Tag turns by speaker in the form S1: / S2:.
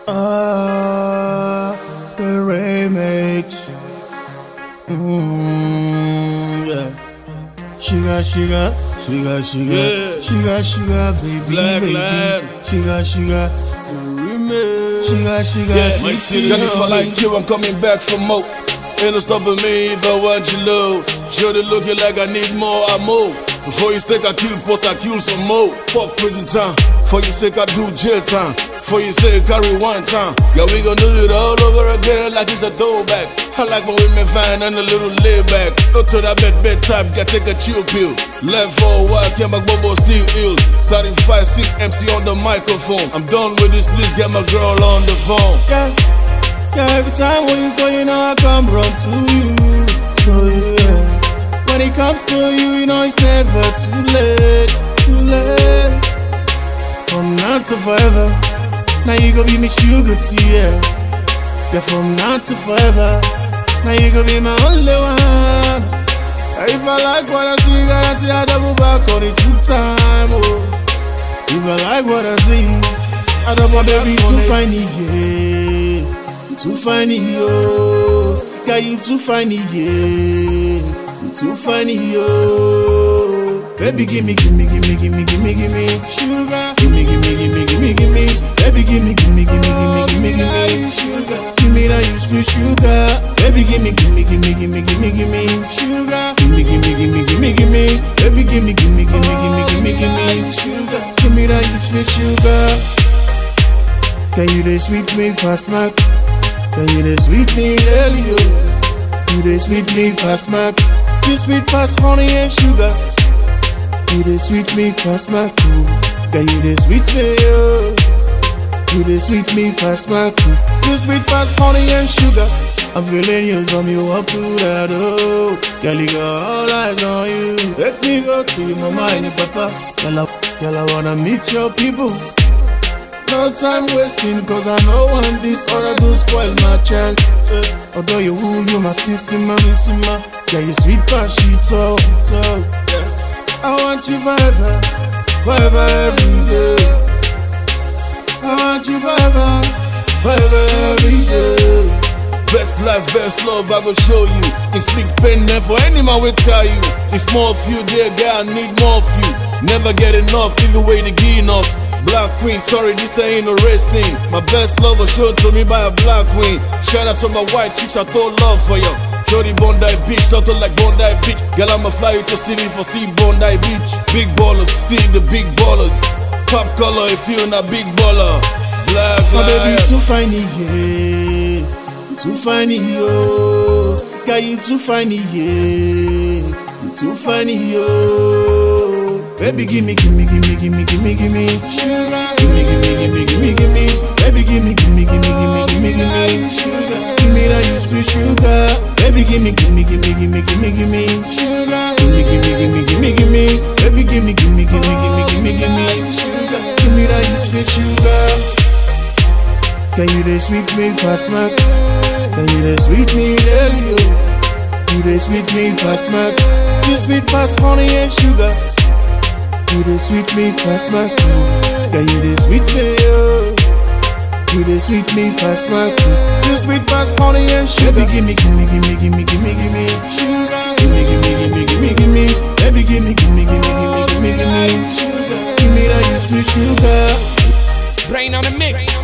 S1: The remix. Yeah. Sugar, baby,
S2: Black
S1: baby.
S2: Lamb.
S1: Sugar,
S2: Remix.
S1: sugar,
S2: Mike
S1: sweet,
S2: Girl, if I like you, I'm coming back for more. Ain't no stopping me if I want you low. Sure they looking like I need more, I move. Before you sake I kill, post I kill some more. Fuck prison time. For your sake I do jail time. For your sake carry one time. Yeah, we gon' do it all over again like it's a throwback. I like my women fine and a little laid back. Go to that bedtime, gotta take a chill pill. Left for a while, kept my bobo still ill. Starting 5-6 MC on the microphone. I'm done with this, please get my girl on the phone.
S1: Yeah, every time when you go, you know I come run to you. Yeah. When it comes to you, you know it's never too late. From now to forever, now you gon' be me sugar tea, yeah. Yeah, from now to forever, now you gon' be my only one. If I like what I see, guarantee I double back on it 2 times, oh. If I like what I see, I double baby too fine, yeah. Too fine, yo. Yeah, you too fine, yeah. You too fine, yo. Baby, gimme sugar. Gimme. Baby, gimme sugar. Gimme that you sweet sugar. Baby, gimme sugar. Gimme. Baby, gimme sugar. Gimme that you sweet sugar. Can you dey sweet me past Mac? Can you dey sweet me early, yo? You dey sweet me past Mac. You sweet past honey and sugar. You dey sweet me past Mac. Can you dey sweet me, yo? You dey sweet me past Mac. You sweet past honey and sugar. I'm feeling you, so me walk through that door. Girl, you got all eyes on you. Let me go to your mama and your papa. Girl, I wanna meet your people. No time wasting, cause I know one this other do spoil my child. Although you my sister. Yeah, you sweet past she talk. I want you forever every day. I want you forever every day.
S2: Best life, best love, I go show you. Inflict pain, never any man will tell you. If more of you, dear girl, I need more of you. Never get enough, even way to get enough. Black queen, sorry, this ain't no race thing. My best love was shown to me by a black queen. Shout out to my white chicks, I throw love for you. Jody Bondi bitch, daughter like Bondi bitch. Girl, I'ma fly you to city for see Bondi beach. Big ballers, see the big ballers. Pop color if you a big baller. Black
S1: my
S2: life.
S1: baby too fine, yeah. Too fine, yo. Girl, you too fine, yeah. You too fine, yo. Baby, gimme sugar. Gimme. Baby, gimme sugar. Gimme that you sweet sugar. Baby, gimme sugar. Gimme. Baby, gimme sugar. Gimme that you sweet sugar. Can you dey sweet me past Mac? Can you dey sweet me early, yo? You dey sweet me past Mac. You sweet past honey and sugar. You dey sweet me past Mac. Can you dey sweet me, yo? You dey sweet me past Mac. You sweet past honey and sugar. Baby, gimme sugar. Gimme. Baby, gimme sugar. Gimme that you sweet sugar.
S3: Brain on the mix.